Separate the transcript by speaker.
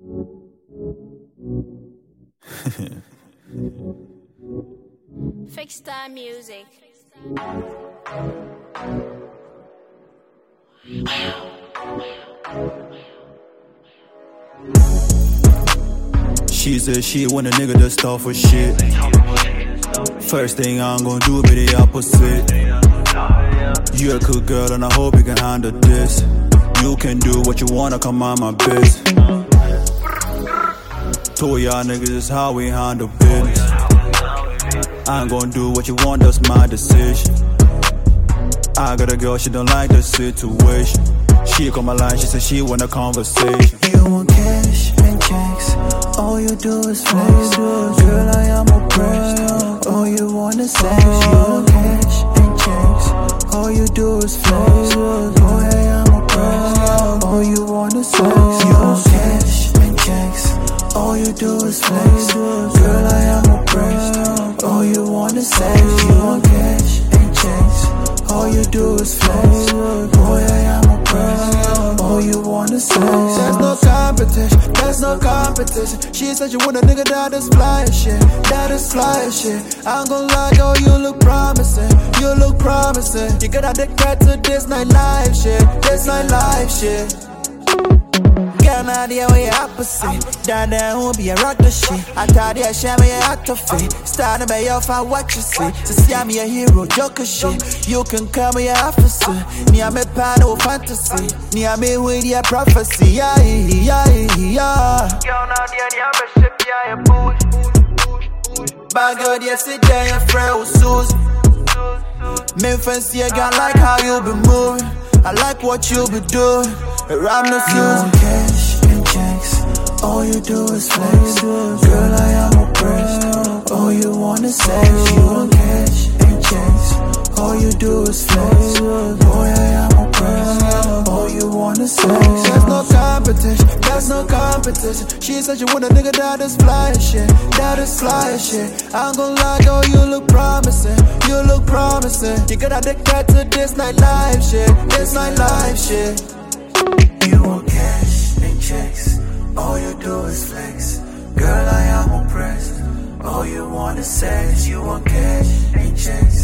Speaker 1: Fix that music.
Speaker 2: She said she want a nigga that's tough for shit. First thing I'm gonna do be the opposite. You're a good girl and I hope you can handle this. You can do what you wanna, come on my biz. Told y'all niggas this how we handle business. I ain't gonna do what you want, that's my decision. I got a girl, she don't like the situation. She call my line, she said she want a conversation.
Speaker 3: You want cash and checks, all you do is flex. Girl, I am oppressed, all you want is sex. You want cash and checks, all you do is flex. Boy, I am oppressed, all you want is sex. You want cash and checks, all you do is flex. Girl, I am oppressed, all you want is sex. You want cash and checks, all you do is flex. Boy, I am oppressed, all you want is sex. There's no competition, there's no competition. She said you want a nigga that is fly as shit, that is fly as shit. I'm gon' lie, girl, you look promising, you look promising. You got addicted to this nightlife shit, this nightlife shit. Girl, now the way opposite. Down there won't be a rock the shit. I thought you share me out of it. Starting by off, I watch you see. To see I'm your hero, joker shit. You can call me your officer. Near me panel fantasy. Near me with your prophecy. Yeah, yeah, yeah. Girl, now the ship, yeah, you push. Bad girl, yesterday, your friend was Susan. Me fancy, I got like how you be moving. I like what you be doing. I'm not using cash and checks, all you do is flex. Girl, I am oppressed, all you want is sex. You want cash and checks, all you do is flex. Boy, I am oppressed, all you want is sex. There's no competition, there's no competition. She said you want a nigga that is fly as shit, that is fly as shit. I'm gon' lie, girl, you look promising, you look promising. You got addicted to this nightlife shit, this nightlife shit. You want cash and checks, all you do is flex. Girl, I am oppressed, all you want is sex. You want cash and checks,